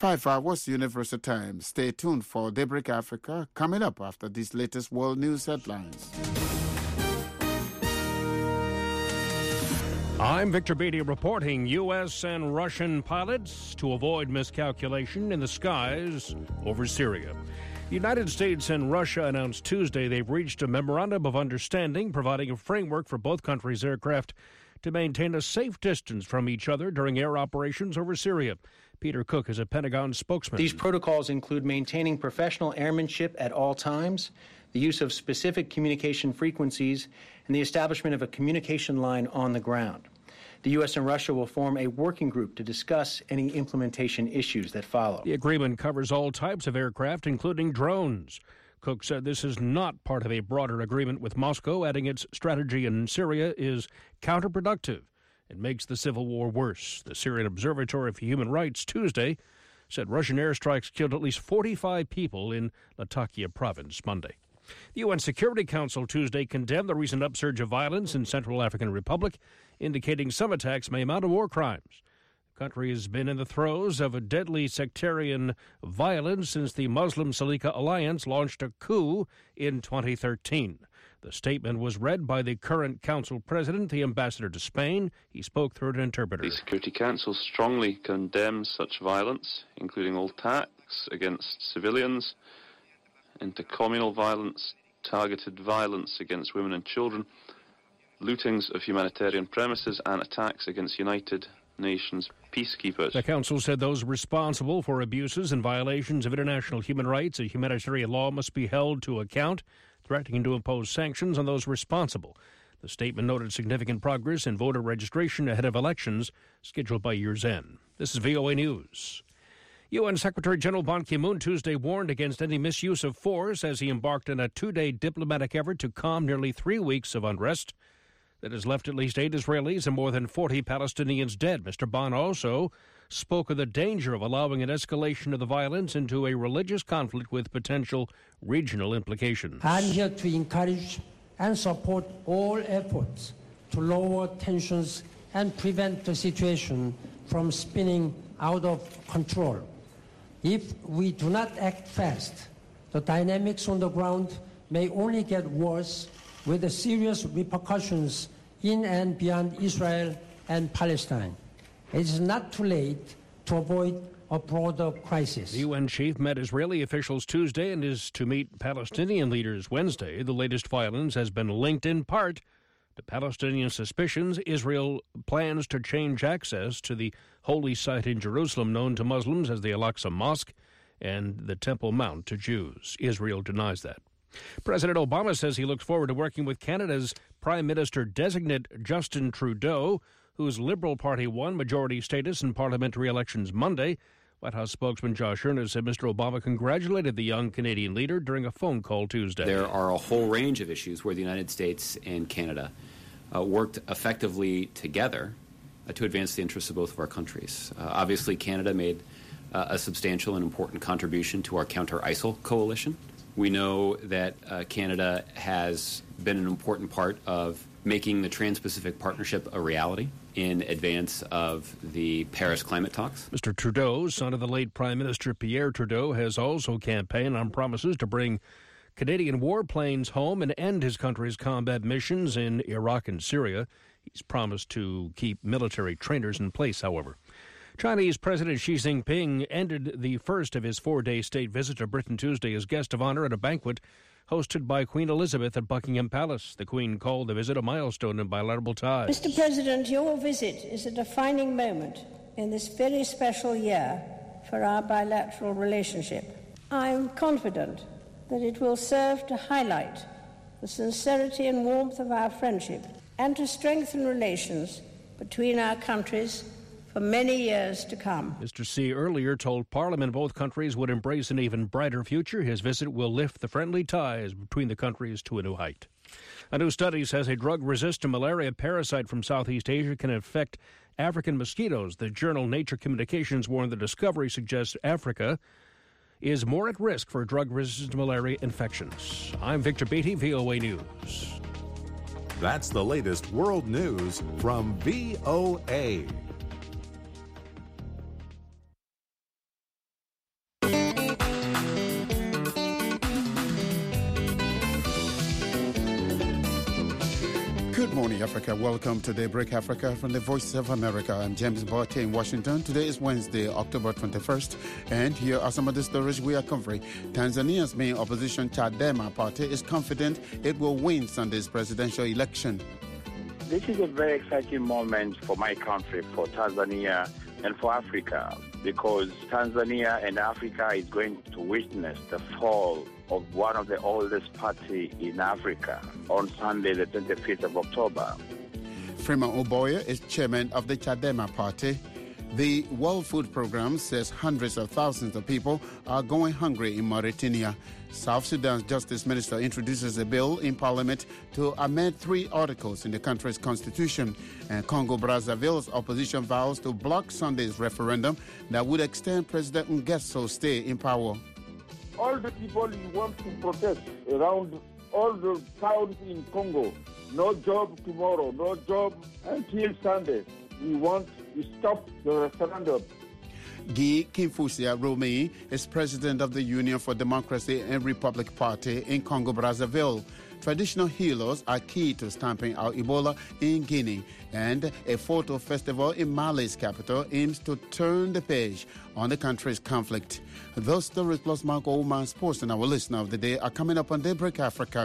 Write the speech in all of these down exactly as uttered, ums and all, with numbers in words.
five hours Universal Time. Stay tuned for Daybreak Africa coming up after these latest world news headlines. I'm Victor Beatty reporting U S and Russian pilots to avoid miscalculation in the skies over Syria. The United States and Russia announced Tuesday they've reached a memorandum of understanding providing a framework for both countries' aircraft to maintain a safe distance from each other during air operations over Syria. Peter Cook is a Pentagon spokesman. These protocols include maintaining professional airmanship at all times, the use of specific communication frequencies, and the establishment of a communication line on the ground. The U S and Russia will form a working group to discuss any implementation issues that follow. The agreement covers all types of aircraft, including drones. Cook said this is not part of a broader agreement with Moscow, adding its strategy in Syria is counterproductive and makes the civil war worse. The Syrian Observatory for Human Rights Tuesday said Russian airstrikes killed at least forty-five people in Latakia province Monday. The U N Security Council Tuesday condemned the recent upsurge of violence in Central African Republic, indicating some attacks may amount to war crimes. The country has been in the throes of a deadly sectarian violence since the Muslim Salika Alliance launched a coup in twenty thirteen. The statement was read by the current council president, the ambassador to Spain. He spoke through an interpreter. The Security Council strongly condemns such violence, including all attacks against civilians, intercommunal violence, targeted violence against women and children, lootings of humanitarian premises, and attacks against United Nations peacekeepers. The council said those responsible for abuses and violations of international human rights and humanitarian law must be held to account, threatening to impose sanctions on those responsible. The statement noted significant progress in voter registration ahead of elections scheduled by year's end. This is V O A News. U N Secretary General Ban Ki-moon Tuesday warned against any misuse of force as he embarked on a two-day diplomatic effort to calm nearly three weeks of unrest that has left at least eight Israelis and more than forty Palestinians dead. Mister Ban also spoke of the danger of allowing an escalation of the violence into a religious conflict with potential regional implications. I'm here to encourage and support all efforts to lower tensions and prevent the situation from spinning out of control. If we do not act fast, the dynamics on the ground may only get worse, with the serious repercussions in and beyond Israel and Palestine. It is not too late to avoid a broader crisis. The U N chief met Israeli officials Tuesday and is to meet Palestinian leaders Wednesday. The latest violence has been linked in part to Palestinian suspicions Israel plans to change access to the holy site in Jerusalem known to Muslims as the Al-Aqsa Mosque and the Temple Mount to Jews. Israel denies that. President Obama says he looks forward to working with Canada's Prime Minister-designate Justin Trudeau, whose Liberal Party won majority status in parliamentary elections Monday. White House spokesman Josh Earnest said Mister Obama congratulated the young Canadian leader during a phone call Tuesday. There are a whole range of issues where the United States and Canada uh, worked effectively together uh, to advance the interests of both of our countries. Uh, obviously, Canada made uh, a substantial and important contribution to our counter-ISIL coalition. We know that uh, Canada has been an important part of making the Trans-Pacific Partnership a reality in advance of the Paris climate talks. Mister Trudeau, son of the late Prime Minister Pierre Trudeau, has also campaigned on promises to bring Canadian warplanes home and end his country's combat missions in Iraq and Syria. He's promised to keep military trainers in place, however. Chinese President Xi Jinping ended the first of his four-day state visit to Britain Tuesday as guest of honor at a banquet hosted by Queen Elizabeth at Buckingham Palace. The Queen called the visit a milestone in bilateral ties. Mister President, your visit is a defining moment in this very special year for our bilateral relationship. I am confident that it will serve to highlight the sincerity and warmth of our friendship and to strengthen relations between our countries for many years to come. Mister Xi earlier told Parliament both countries would embrace an even brighter future. His visit will lift the friendly ties between the countries to a new height. A new study says a drug-resistant malaria parasite from Southeast Asia can infect African mosquitoes. The journal Nature Communications warned the discovery suggests Africa is more at risk for drug-resistant malaria infections. I'm Victor Beatty, V O A News. That's the latest world news from V O A. morning, Africa. Welcome to Daybreak Africa from the Voice of America. I'm James Barty in Washington. Today is Wednesday, October twenty-first, and here are some of the stories we are covering. Tanzania's main opposition, Chadema party, is confident it will win Sunday's presidential election. This is a very exciting moment for my country, for Tanzania, and for Africa, because Tanzania and Africa is going to witness the fall of one of the oldest parties in Africa on Sunday, the twenty-fifth of October. Freeman Oboye is chairman of the Chadema party. The World Food Programme says hundreds of thousands of people are going hungry in Mauritania. South Sudan's Justice Minister introduces a bill in Parliament to amend three articles in the country's constitution. And Congo-Brazzaville's opposition vows to block Sunday's referendum that would extend President Nguesso's stay in power. All the people you want to protest around all the towns in Congo, no job tomorrow, no job until Sunday. We want to stop the referendum. Guy Kimfusia Romi is president of the Union for Democracy and Republic Party in Congo-Brazzaville. Traditional healers are key to stamping out Ebola in Guinea, and a photo festival in Mali's capital aims to turn the page on the country's conflict. Those stories plus Marco Oman Sports and our listener of the day are coming up on Daybreak Africa.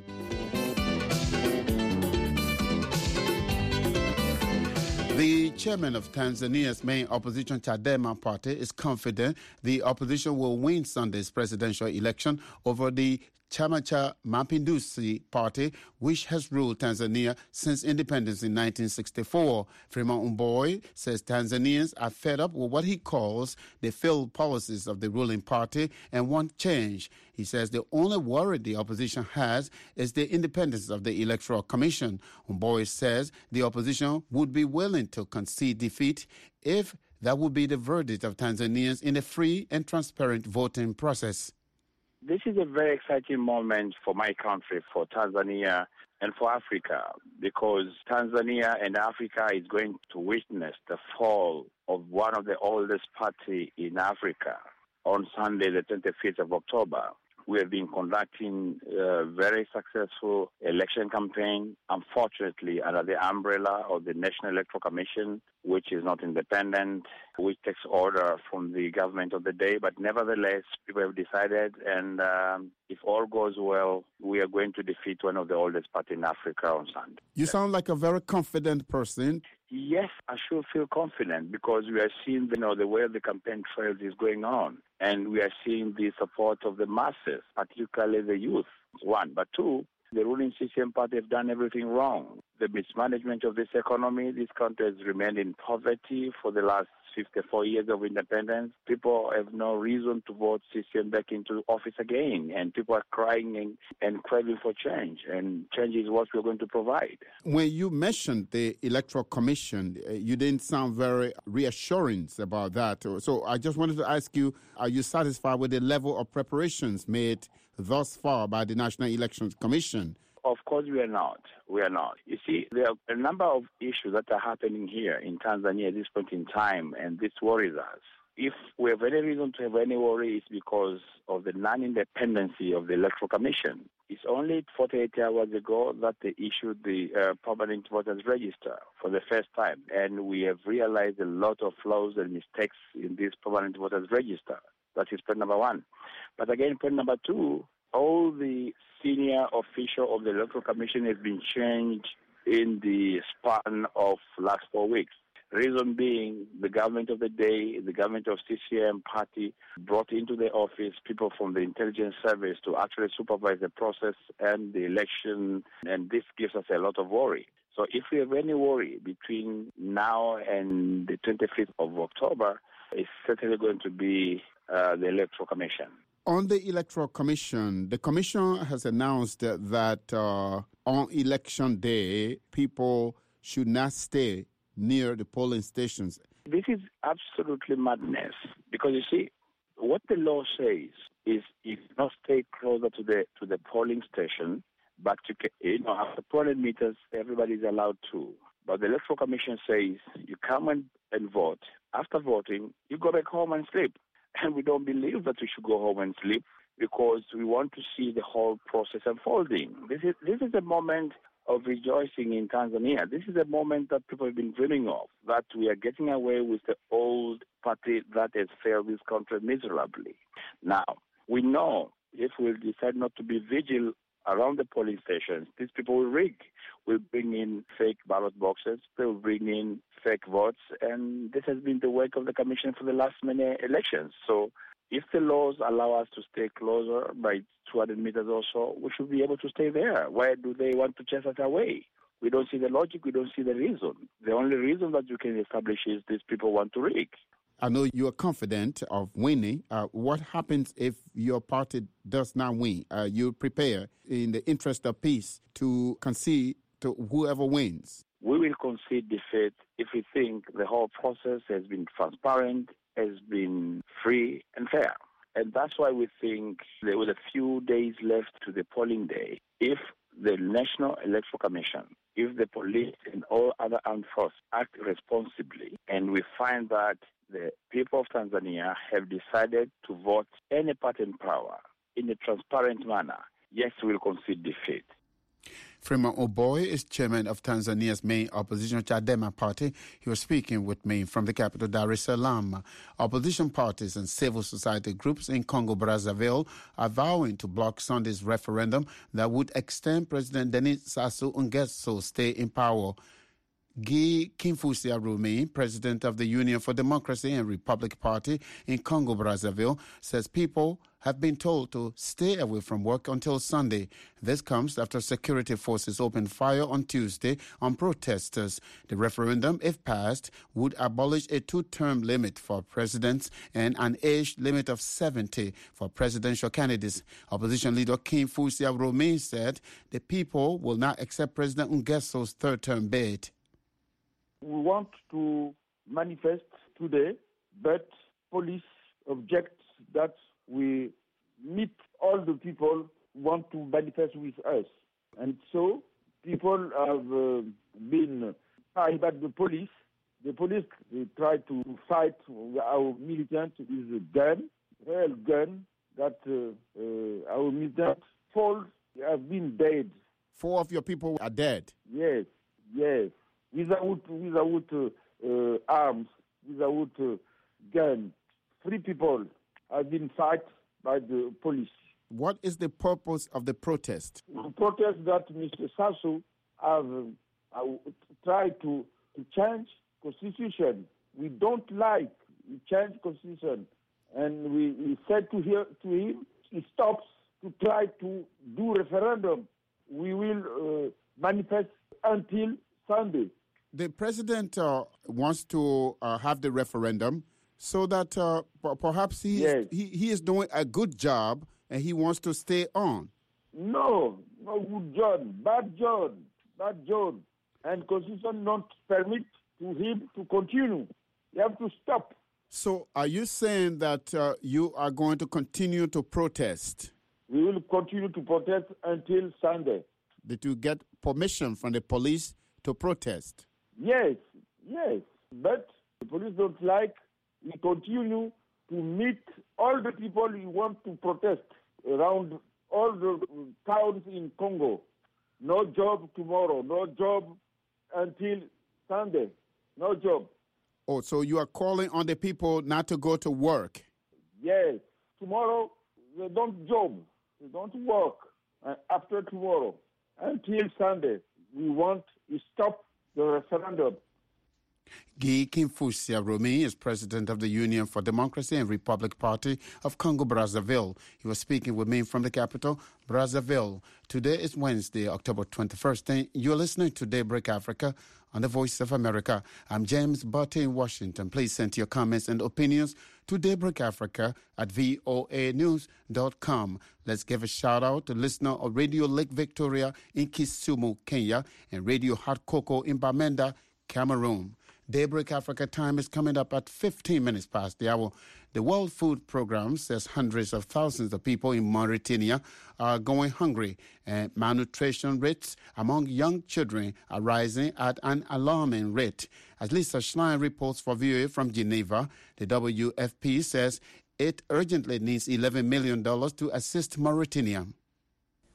The chairman of Tanzania's main opposition, Chadema party, is confident the opposition will win Sunday's presidential election over the Chama cha Mapinduzi party, which has ruled Tanzania since independence in nineteen sixty-four. Freeman Oboye says Tanzanians are fed up with what he calls the failed policies of the ruling party and want change. He says the only worry the opposition has is the independence of the Electoral Commission. Oboye says the opposition would be willing to concede defeat if that would be the verdict of Tanzanians in a free and transparent voting process. This is a very exciting moment for my country, for Tanzania, and for Africa, because Tanzania and Africa is going to witness the fall of one of the oldest parties in Africa on Sunday, the twenty-fifth of October. We have been conducting a very successful election campaign, unfortunately, under the umbrella of the National Electoral Commission, which is not independent, which takes order from the government of the day. But nevertheless, people have decided, and um, if all goes well, we are going to defeat one of the oldest parties in Africa on Sunday. You sound like a very confident person. Yes, I should feel confident because we are seeing, you know, the way the campaign trails is going on, and we are seeing the support of the masses, particularly the youth, one. But two, the ruling C C M party have done everything wrong. The mismanagement of this economy, this country has remained in poverty for the last fifty-four years of independence. People have no reason to vote C C M back into office again, and people are crying and, and craving for change, and change is what we're going to provide. When you mentioned the Electoral Commission, you didn't sound very reassuring about that. So I just wanted to ask you, are you satisfied with the level of preparations made thus far by the National Elections Commission? Of course we are not. We are not. You see, there are a number of issues that are happening here in Tanzania at this point in time, and this worries us. If we have any reason to have any worry, it's because of the non-independency of the Electoral Commission. It's only forty-eight hours ago that they issued the uh, permanent voters register for the first time, and we have realized a lot of flaws and mistakes in this permanent voters register. That is point number one. But again, point number two, all the senior official of the Electoral Commission has been changed in the span of last four weeks. Reason being, the government of the day, the government of C C M party brought into the office people from the intelligence service to actually supervise the process and the election, and this gives us a lot of worry. So if we have any worry between now and the twenty-fifth of October, it's certainly going to be uh, the Electoral Commission. On the Electoral Commission, the Commission has announced that uh, on election day, people should not stay near the polling stations. This is absolutely madness because, you see, what the law says is you not stay closer to the to the polling station, but to, you know, after polling meters, everybody is allowed to. But the Electoral Commission says you come and, and vote. After voting, you go back home and sleep. And we don't believe that we should go home and sleep because we want to see the whole process unfolding. This is this is a moment of rejoicing in Tanzania. This is a moment that people have been dreaming of, that we are getting away with the old party that has failed this country miserably. Now, we know if we decide not to be vigilant around the polling stations, these people will rig, will bring in fake ballot boxes, they'll bring in fake votes, and this has been the work of the Commission for the last many elections. So if the laws allow us to stay closer by two hundred meters or so, we should be able to stay there. Why do they want to chase us away? We don't see the logic, we don't see the reason. The only reason that you can establish is these people want to rig. I know you are confident of winning. Uh, what happens if your party does not win? Uh, you prepare, in the interest of peace, to concede to whoever wins? We will concede defeat if we think the whole process has been transparent, has been free and fair. And that's why we think there were a few days left to the polling day. If the National Electoral Commission, if the police and all other armed forces act responsibly, and we find that the people of Tanzania have decided to vote any party in power in a transparent manner, yes, we will concede defeat. Freeman Oboy is chairman of Tanzania's main opposition Chadema party. He was speaking with me from the capital, Dar es Salaam. Opposition parties and civil society groups in Congo-Brazzaville are vowing to block Sunday's referendum that would extend President Denis Sassou Nguesso's stay in power. Guy Kimfusi-Arumi, president of the Union for Democracy and Republic Party in Congo-Brazzaville, says people have been told to stay away from work until Sunday. This comes after security forces opened fire on Tuesday on protesters. The referendum, if passed, would abolish a two-term limit for presidents and an age limit of seventy for presidential candidates. Opposition leader Kimfusi-Arumi said the people will not accept President Nguesso's third-term bid. We want to manifest today, but police objects that we meet all the people who want to manifest with us. And so people have uh, been fired by the police. The police they try to fight our militants with a gun, real gun, that uh, uh, our militants fall have been dead. Four of your people are dead? Yes, yes. Without without uh, uh, arms, without uh, guns. Three people have been fight by the police. What is the purpose of the protest? The protest that Mister Sassou have uh, tried to, to change constitution. We don't like we change constitution, and we, we said to, hear, to him, he stops to try to do referendum. We will uh, manifest until Sunday. The president uh, wants to uh, have the referendum so that uh, p- perhaps he, yes. is, he he is doing a good job and he wants to stay on. No, no good John, bad John, bad John. And Constitution not permit to him to continue. You have to stop. So are you saying that uh, you are going to continue to protest? We will continue to protest until Sunday. Did you get permission from the police to protest? Yes, yes. But the police don't like. We continue to meet all the people who want to protest around all the towns in Congo. No job tomorrow, no job until Sunday, no job. Oh, so you are calling on the people not to go to work? Yes. Tomorrow, they don't job, they don't work. And after tomorrow, until Sunday, we want to stop the referendum. Guy Kimfusi-Arumi is president of the Union for Democracy and Republic Party of Congo-Brazzaville. He was speaking with me from the capital, Brazzaville. Today is Wednesday, October twenty-first, and you're listening to Daybreak Africa on the Voice of America. I'm James Butte in Washington. Please send your comments and opinions to Daybreak Africa at voa news dot com. Let's give a shout-out to listener of Radio Lake Victoria in Kisumu, Kenya, and Radio Hot Cocoa in Bamenda, Cameroon. Daybreak Africa time is coming up at fifteen minutes past the hour. The World Food Programme says hundreds of thousands of people in Mauritania are going hungry, and malnutrition rates among young children are rising at an alarming rate. As Lisa Schlein reports for V O A from Geneva, the W F P says it urgently needs eleven million dollars to assist Mauritania.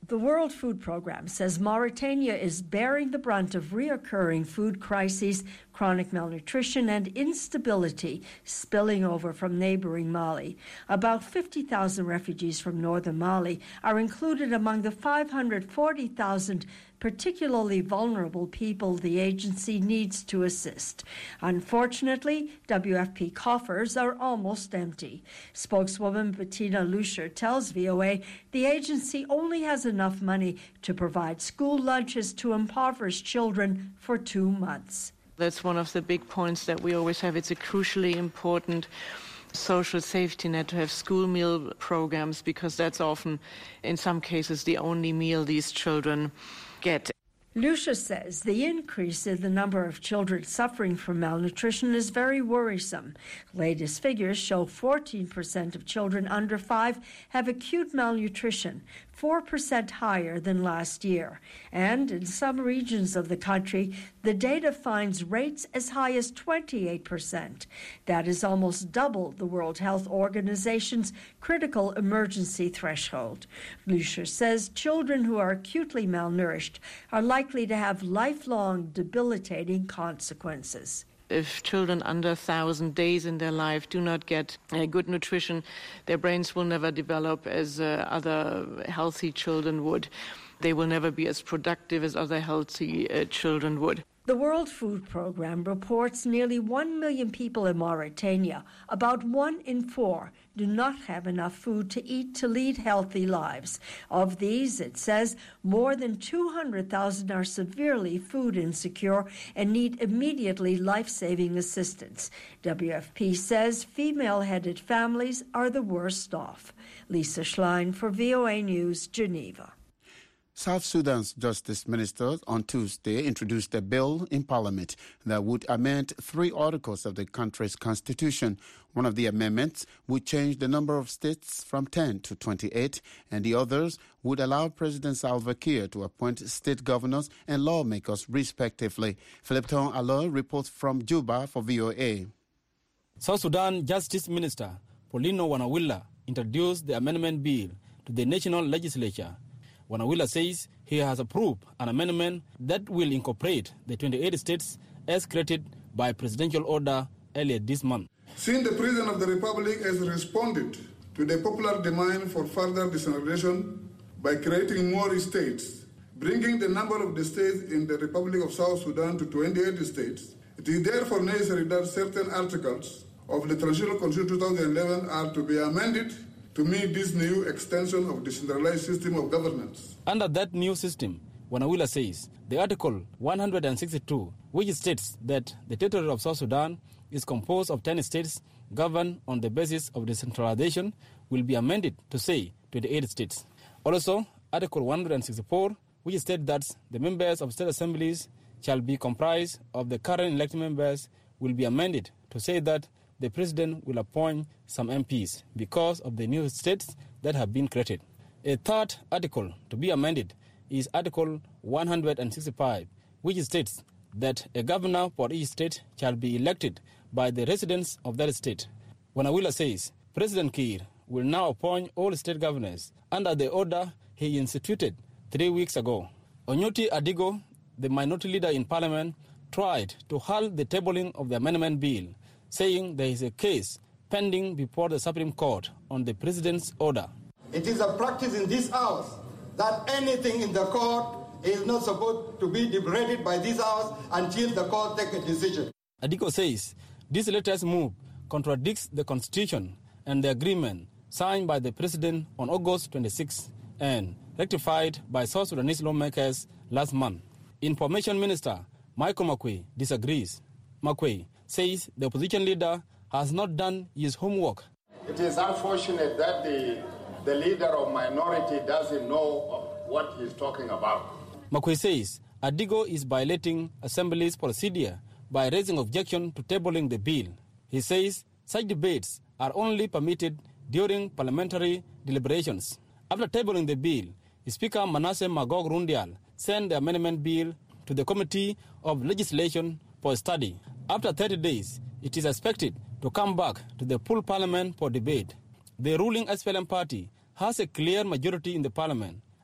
The World Food Programme says Mauritania is bearing the brunt of reoccurring food crises, chronic malnutrition, and instability spilling over from neighboring Mali. About fifty thousand refugees from northern Mali are included among the five hundred forty thousand particularly vulnerable people the agency needs to assist. Unfortunately, W F P coffers are almost empty. Spokeswoman Bettina Luscher tells V O A the agency only has enough money to provide school lunches to impoverished children for two months. That's one of the big points that we always have. It's a crucially important social safety net to have school meal programs, because that's often, in some cases, the only meal these children get. Lucia says the increase in the number of children suffering from malnutrition is very worrisome. Latest figures show fourteen percent of children under five have acute malnutrition, four percent higher than last year. And in some regions of the country, the data finds rates as high as twenty-eight percent. That is almost double the World Health Organization's critical emergency threshold. Lucia says children who are acutely malnourished are likely likely to have lifelong debilitating consequences. If children under one thousand days in their life do not get uh, good nutrition, their brains will never develop as uh, other healthy children would. They will never be as productive as other healthy uh, children would. The World Food Programme reports nearly one million people in Mauritania, about one in four, do not have enough food to eat to lead healthy lives. Of these, it says, more than two hundred thousand are severely food insecure and need immediately life-saving assistance. W F P says female-headed families are the worst off. Lisa Schlein for V O A News, Geneva. South Sudan's Justice Minister on Tuesday introduced a bill in Parliament that would amend three articles of the country's constitution. One of the amendments would change the number of states from ten to twenty-eight, and the others would allow President Salva Kiir to appoint state governors and lawmakers respectively. Philipton Allo reports from Juba for V O A. South Sudan Justice Minister Paulino Wanawila introduced the amendment bill to the national legislature. Wanawila says he has approved an amendment that will incorporate the twenty-eight states as created by presidential order earlier this month. Since the President of the Republic has responded to the popular demand for further decentralization by creating more states, bringing the number of the states in the Republic of South Sudan to twenty-eight states, it is therefore necessary that certain articles of the Transitional Constitution two thousand eleven are to be amended to meet this new extension of decentralized system of governance. Under that new system, Wanawila says the Article one hundred sixty-two, which states that the territory of South Sudan is composed of ten states governed on the basis of decentralization, will be amended to say twenty-eight states. Also, Article one hundred sixty-four, which states that the members of state assemblies shall be comprised of the current elected members, will be amended to say that the president will appoint some M Ps because of the new states that have been created. A third article to be amended is Article one hundred sixty-five, which states that a governor for each state shall be elected by the residents of that state. Wanawila says President Kiir will now appoint all state governors under the order he instituted three weeks ago. Onyuti Adigo, the minority leader in parliament, tried to halt the tabling of the amendment bill, saying there is a case pending before the Supreme Court on the president's order. It is a practice in this house that anything in the court is not supposed to be deliberated by this house until the court takes a decision. Adiko says this latest move contradicts the constitution and the agreement signed by the president on August twenty-sixth and rectified by South Sudanese lawmakers last month. Information Minister Michael Makwei disagrees. Makwei says the opposition leader has not done his homework. It is unfortunate that the, the leader of minority doesn't know what he's talking about. Makwei says Adigo is violating Assembly's procedure by raising objection to tabling the bill. He says such debates are only permitted during parliamentary deliberations. After tabling the bill, Speaker Manasseh Magog Rundial sent the amendment bill to the Committee of Legislation for study. After thirty days, it is expected to come back to the full parliament for debate. The ruling S P L M party has a clear majority in the parliament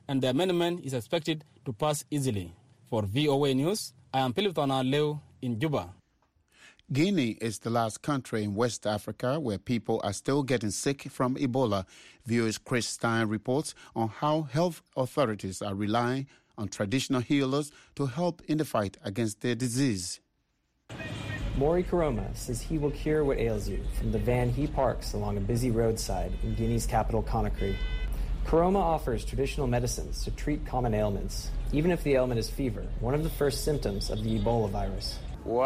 and the amendment is expected to pass easily. For V O A News, I am Philip Tonaleu in Juba. Guinea is the last country in West Africa where people are still getting sick from Ebola. V O A's Chris Stein reports on how health authorities are relying on traditional healers to help in the fight against the disease. Maury Karoma says he will cure what ails you from the van he parks along a busy roadside in Guinea's capital, Conakry. Karoma offers traditional medicines to treat common ailments, even if the ailment is fever, one of the first symptoms of the Ebola virus.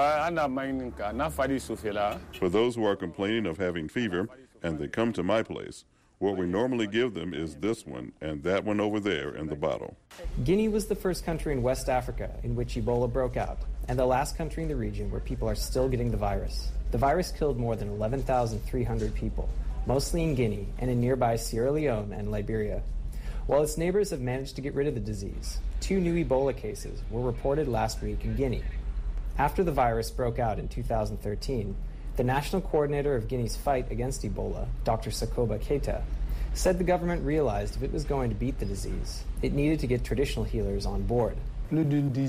For those who are complaining of having fever and they come to my place, what we normally give them is this one and that one over there in the bottle. Guinea was the first country in West Africa in which Ebola broke out, and the last country in the region where people are still getting the virus. The virus killed more than eleven thousand three hundred people, mostly in Guinea and in nearby Sierra Leone and Liberia. While its neighbors have managed to get rid of the disease, two new Ebola cases were reported last week in Guinea. After the virus broke out in two thousand thirteen, the national coordinator of Guinea's fight against Ebola, Doctor Sakoba Keita, said the government realized if it was going to beat the disease, it needed to get traditional healers on board. More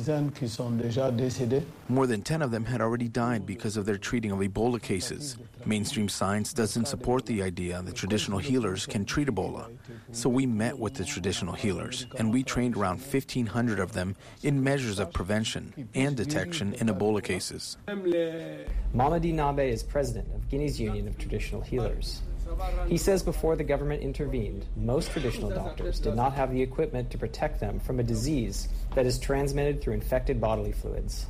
than ten of them had already died because of their treating of Ebola cases. Mainstream science doesn't support the idea that traditional healers can treat Ebola. So we met with the traditional healers, and we trained around fifteen hundred of them in measures of prevention and detection in Ebola cases. Mamadi Nabe is president of Guinea's Union of Traditional Healers. He says before the government intervened, most traditional doctors did not have the equipment to protect them from a disease that is transmitted through infected bodily fluids.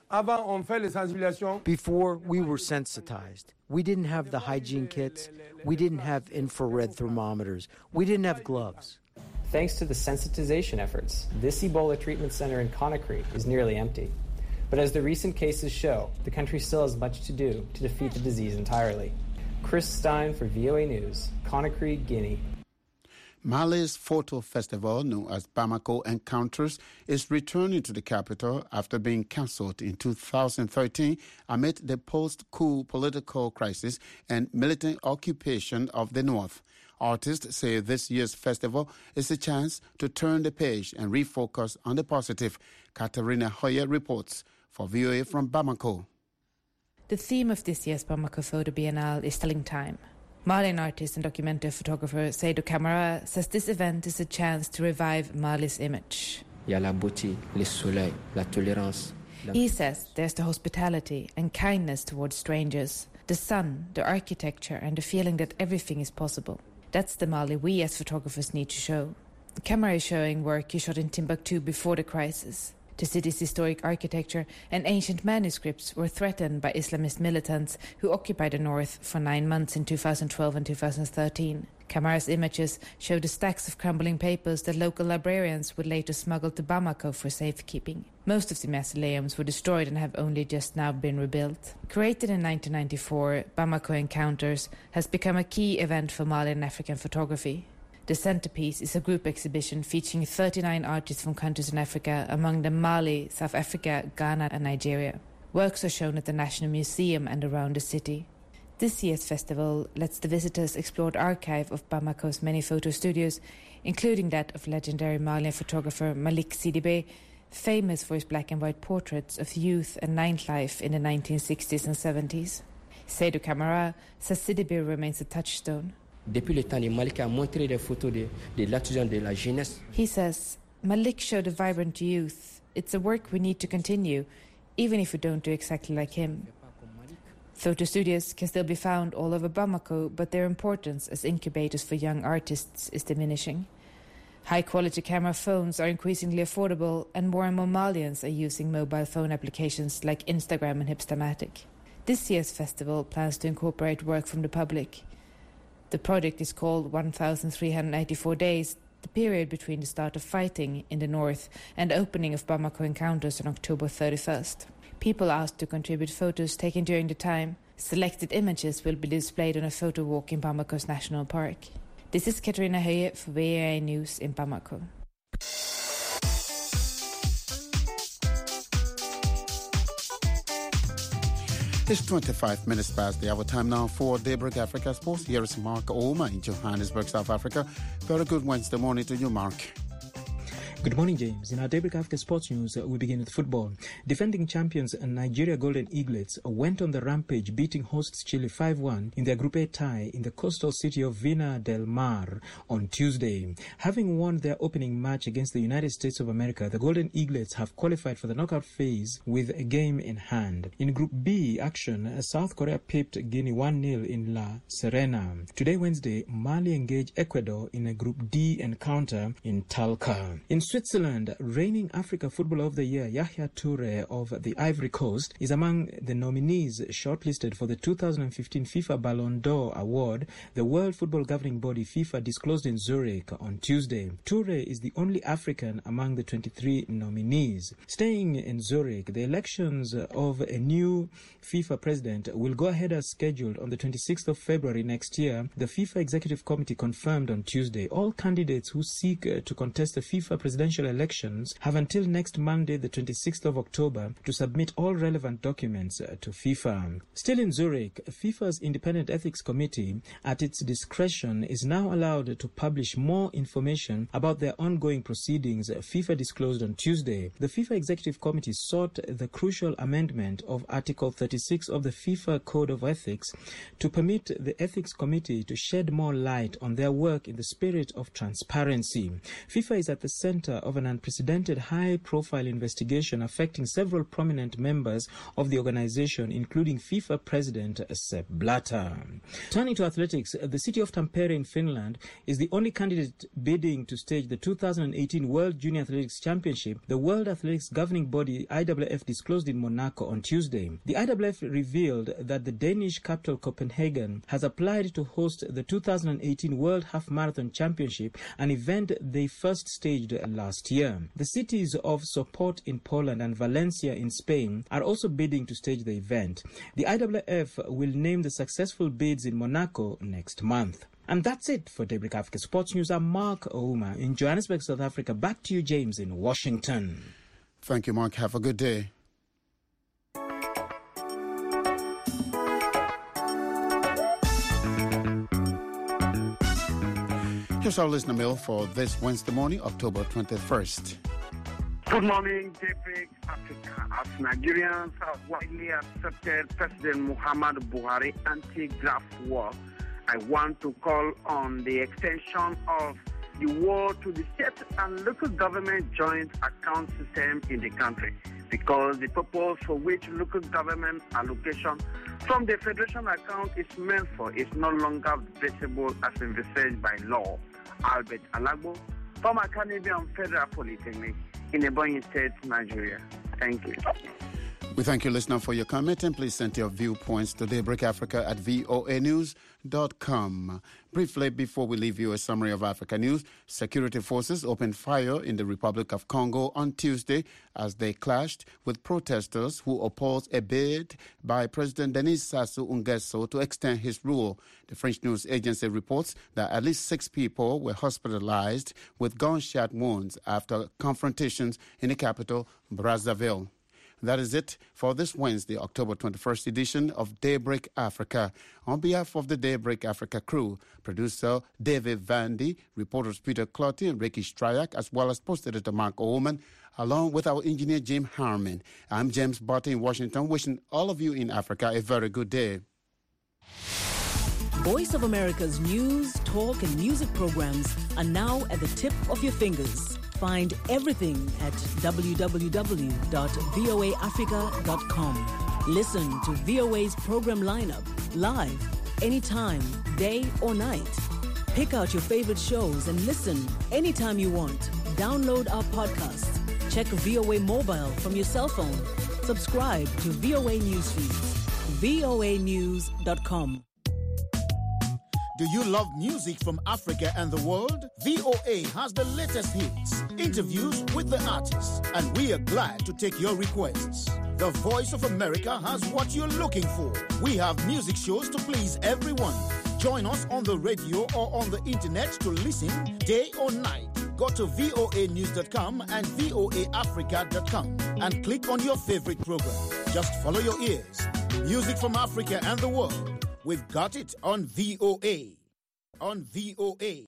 Before, we were sensitized. We didn't have the hygiene kits. We didn't have infrared thermometers. We didn't have gloves. Thanks to the sensitization efforts, this Ebola treatment center in Conakry is nearly empty. But as the recent cases show, the country still has much to do to defeat the disease entirely. Chris Stein for V O A News, Conakry, Guinea. Mali's photo festival, known as Bamako Encounters, is returning to the capital after being cancelled in two thousand thirteen amid the post-coup political crisis and militant occupation of the north. Artists say this year's festival is a chance to turn the page and refocus on the positive. Katarina Hoyer reports for V O A from Bamako. The theme of this year's Bamako Photo Biennale is telling time. Malian artist and documentary photographer Seydou Camara says this event is a chance to revive Mali's image. He says there's the hospitality and kindness towards strangers, the sun, the architecture, and the feeling that everything is possible. That's the Mali we as photographers need to show. Camara is showing work he shot in Timbuktu before the crisis. The city's historic architecture and ancient manuscripts were threatened by Islamist militants who occupied the north for nine months in two thousand twelve and two thousand thirteen. Camara's images show the stacks of crumbling papers that local librarians would later smuggle to Bamako for safekeeping. Most of the mausoleums were destroyed and have only just now been rebuilt. Created in nineteen ninety-four, Bamako Encounters has become a key event for Malian African photography. The centerpiece is a group exhibition featuring thirty-nine artists from countries in Africa, among them Mali, South Africa, Ghana and Nigeria. Works are shown at the National Museum and around the city. This year's festival lets the visitors explore the archive of Bamako's many photo studios, including that of legendary Malian photographer Malik Sidibé, famous for his black and white portraits of youth and nightlife in the nineteen sixties and seventies. Seydou Camara says Sidibé remains a touchstone. He says, Malik showed a vibrant youth. It's a work we need to continue, even if we don't do exactly like him. Photo studios can still be found all over Bamako, but their importance as incubators for young artists is diminishing. High-quality camera phones are increasingly affordable, and more and more Malians are using mobile phone applications like Instagram and Hipstamatic. This year's festival plans to incorporate work from the public. The project is called one thousand three hundred eighty-four days, the period between the start of fighting in the north and the opening of Bamako Encounters on October thirty-first. People asked to contribute photos taken during the time. Selected images will be displayed on a photo walk in Bamako's National Park. This is Katarina Höje for V O A News in Bamako. It's twenty-five minutes past the hour time now for Daybreak Africa Sports. Here is Mark Ouma in Johannesburg, South Africa. Very good Wednesday morning to you, Mark. Good morning, James. In our Daybreak Africa Sports News, we begin with football. Defending champions Nigeria Golden Eaglets went on the rampage, beating hosts Chile five one in their Group A tie in the coastal city of Vina del Mar on Tuesday. Having won their opening match against the United States of America, the Golden Eaglets have qualified for the knockout phase with a game in hand. In Group B action, South Korea pipped Guinea one nil in La Serena. Today, Wednesday, Mali engage Ecuador in a Group D encounter in Talca. In Switzerland, reigning Africa Footballer of the Year Yahya Toure of the Ivory Coast is among the nominees shortlisted for the two thousand fifteen FIFA Ballon d'Or award the World Football Governing Body FIFA disclosed in Zurich on Tuesday. Toure is the only African among the twenty-three nominees. Staying in Zurich, the elections of a new FIFA president will go ahead as scheduled on the twenty-sixth of February next year. The FIFA Executive Committee confirmed on Tuesday all candidates who seek to contest the FIFA presidential elections have until next Monday, the twenty-sixth of October, to submit all relevant documents to FIFA. Still in Zurich, FIFA's Independent Ethics Committee, at its discretion, is now allowed to publish more information about their ongoing proceedings, FIFA disclosed on Tuesday. The FIFA Executive Committee sought the crucial amendment of Article thirty-six of the FIFA Code of Ethics to permit the Ethics Committee to shed more light on their work in the spirit of transparency. FIFA is at the center of an unprecedented high-profile investigation affecting several prominent members of the organization, including FIFA President Sepp Blatter. Turning to athletics, the city of Tampere in Finland is the only candidate bidding to stage the two thousand eighteen World Junior Athletics Championship, the World Athletics Governing Body I W F disclosed in Monaco on Tuesday. The I W F revealed that the Danish capital Copenhagen has applied to host the two thousand eighteen World Half Marathon Championship, an event they first staged last year. The cities of Sopot in Poland and Valencia in Spain are also bidding to stage the event. The I W F will name the successful bids in Monaco next month. And that's it for Daybreak Africa Sports News. I'm Mark Ouma in Johannesburg, South Africa. Back to you, James, in Washington. Thank you, Mark. Have a good day. Here's our listener mail for this Wednesday morning, October twenty-first. Good morning, Daybreak Africa. As Nigerians have widely accepted President Muhammadu Buhari anti-graft war, I want to call on the extension of the war to the state and local government joint account system in the country, because the purpose for which local government allocation from the federation account is meant for is no longer visible as envisaged by law. Albert Alagbo, former Canadian Federal Polytechnic in Ebonyi State, Nigeria. Thank you. We thank you, listener, for your comment, and please send your viewpoints to Daybreak Africa at v o a news dot com. Briefly, before we leave you a summary of Africa news, security forces opened fire in the Republic of Congo on Tuesday as they clashed with protesters who opposed a bid by President Denis Sassou Nguesso to extend his rule. The French news agency reports that at least six people were hospitalized with gunshot wounds after confrontations in the capital, Brazzaville. That is it for this Wednesday, October twenty-first edition of Daybreak Africa. On behalf of the Daybreak Africa crew, producer David Vandy, reporters Peter Clotty and Ricky Stryak, as well as post editor Mark Oman, along with our engineer Jim Harmon, I'm James Barty in Washington, wishing all of you in Africa a very good day. Voice of America's news, talk, and music programs are now at the tip of your fingers. Find everything at w w w dot v o a africa dot com. Listen to V O A's program lineup live, anytime, day or night. Pick out your favorite shows and listen anytime you want. Download our podcast. Check V O A mobile from your cell phone. Subscribe to V O A Newsfeeds. v o a news dot com. Do you love music from Africa and the world? V O A has the latest hits, interviews with the artists, and we are glad to take your requests. The Voice of America has what you're looking for. We have music shows to please everyone. Join us on the radio or on the internet to listen day or night. Go to v o a news dot com and v o a africa dot com and click on your favorite program. Just follow your ears. Music from Africa and the world. We've got it on V O A. On V O A.